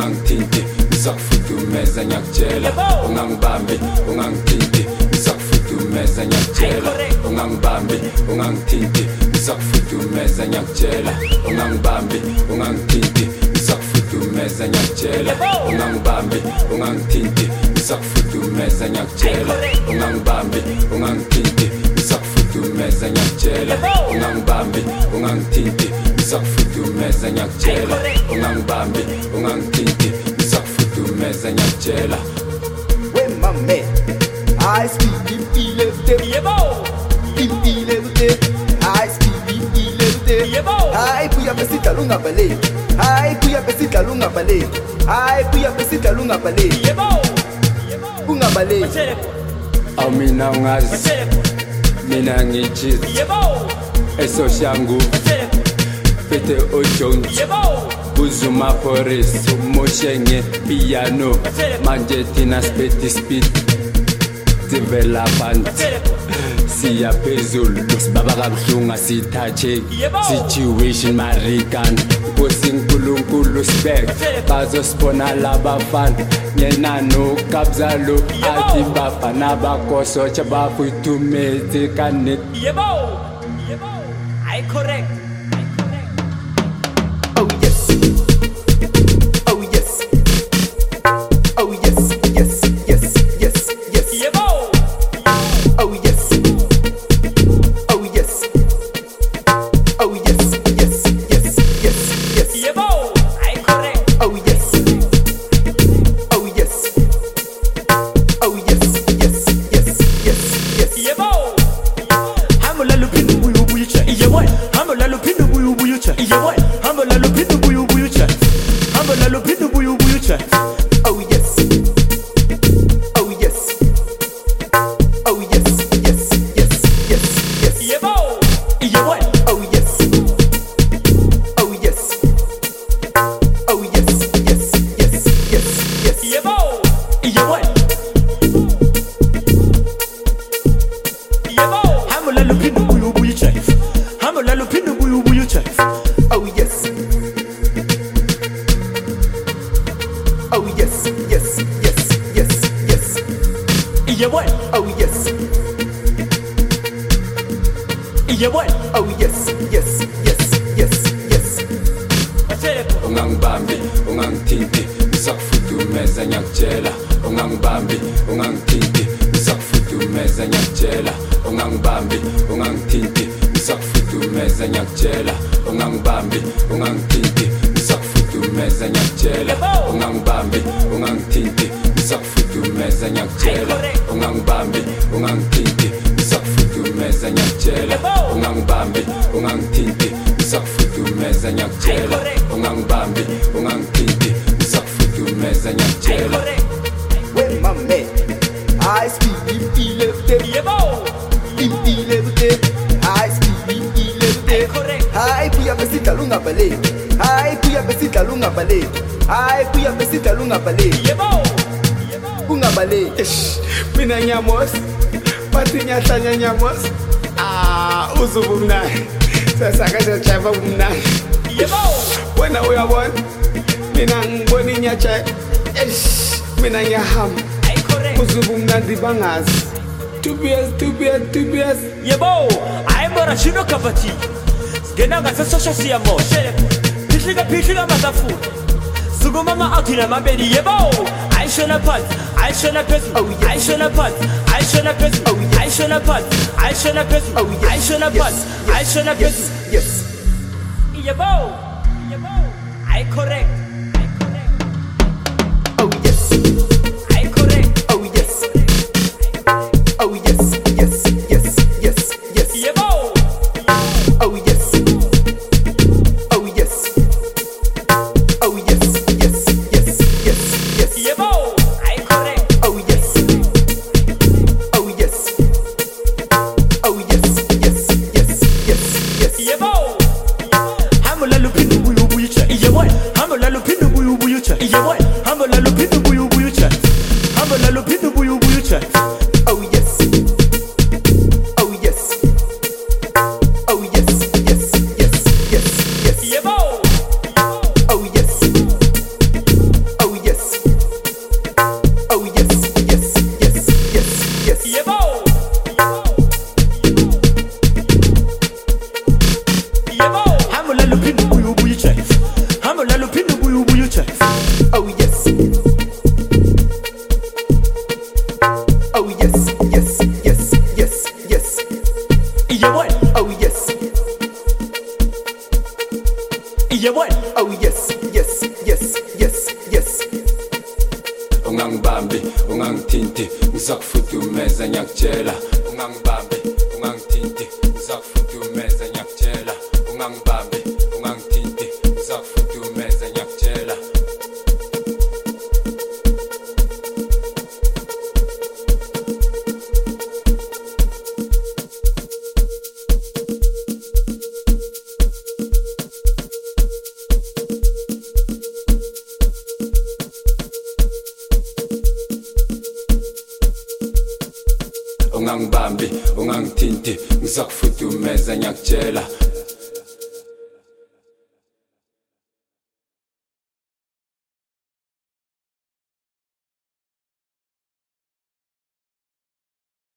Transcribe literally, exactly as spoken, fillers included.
ungangithinti ngisakufudumeza ngiyakutshela ungangibambi ungangithinti ngisakufudumeza ngiyakutshela ungangibambi ungangithinti ngisakufudumeza ngiyakutshela ungangibambi ungangithinti ngisakufudumeza ngiyakutshela ungangibambi ungangithinti ngisakufudumeza ngiyakutshela ungangibambi ungangithinti ngisakufudumeza ngiyakutshela ungangibambi ungangithinti ngisakufudumeza ngiyakutshela ungangibambi ungangithinti ngisakufudumeza ngiyakutshela we mame I speak impile kude Yebo impile kude I speak impile kude Yebo hayi buya besidla lungabaleki hayi buya besidla lungabaleki hayi buya besidla lungabaleki Yebo ungabaleki Batshele awumina ungazi Batshele mina ngichizi Yebo esoshangu Batshele phethe ojones Yebo Buzuma Boris umoshenge piano manje thina speed speed tivela band siya phezulu sibaba kabuhlungu sithache situation marikan nkosinkulunkulu spec bazosibona labafana yena no kabzalo athi bafana bakoso chabafuthumeze kanet Yebo Yebo I correct oh yes oh yes oh yes yes yes yes yes Yebo oh yes oh yes oh yes yes yes yes yes Yebo I correct oh yes oh yes oh yes yes yes yes yes Yebo Hamula lupindu buyu buyu cha Yebo Hamula lupindu buyu buyu cha Yebo Hamula lupindu buyu buyu cha Hamula lupindu buyu buyu cha oh yes oh yes oh yes yes yes yes yes Yebo Yebo oh yes oh yes oh yes yes yes yes yes Yebo Yebo Yebo Hamula lupindu buyu buyu cha Hamula lupindu buyu buyu cha oh yes oh yes yes yes yes yes Yebo oh yes Yebo oh yes yes yes yes yes Batshele ungangibambi ungangithinti ngisakufudumeza ngiyakutshela ungangibambi ungangithinti ngisakufudumeza ngiyakutshela ungangibambi ungangithinti ngisakufudumeza ngiyakutshela ungangibambi ungangithinti ngisakufudumeza ngiyakutshela ungangibambi ungangithinti ngisakufudumeza ngiyakutshela ungangibambi ungangithinti ngisakufudumeza ngiyakutshela ungangibambi ungangithinti ngisakufudumeza ngiyakutshela ungangibambi ungangithinti ngisakufudumeza ngiyakutshela we mame I speak impile kude Yebo impile kude I speak impile kude correct hayi buya besidla lungabaleki hayi buya besidla lungabaleki hayi buya besidla lungabaleki Yebo ungabaleki Eish, mina nyamos bathi ngiyahlanya nyamos ah uzubu mnandi sasakaza java mnandi Yebo wena uyabona mina ngibona inyatsha eish mina ngiyahamba I correct uzubu mnandi bangazi two beers two beers two beers Yebo ayibora shino kabati Gena ngasesosha siyamo Shele Pishlika pishlika mazafuna Sugumama atina mabedi Yebo Aishona pants Aishona pesu Oh, yes. Aishona pants Aishona pesu Oh, yes. Aishona pants Aishona pesu Oh, yes. Aishona Yes. pants Yes. Aishona yes pesu yes Yebo Yebo I correct I correct oh yes I correct oh yes oh yes yes yes yes yes Yebo oh yes oh yes oh yes yes yes yes yes Yebo I correct oh yes oh yes oh yes yes yes yes yes Yebo Hamula lupindu buyu buyu cha Yebo Hamula lupindu ungangibambi ungangithinti ngizakufudumeza ngiyakutshela ungangibambi ungangithinti ngizakufudumeza ngiyakutshela ungangibambi ungangithinti ngizakufudumeza ngiyakutshela ungangibambi ungangithinti ngizakufudumeza ngiyakutshela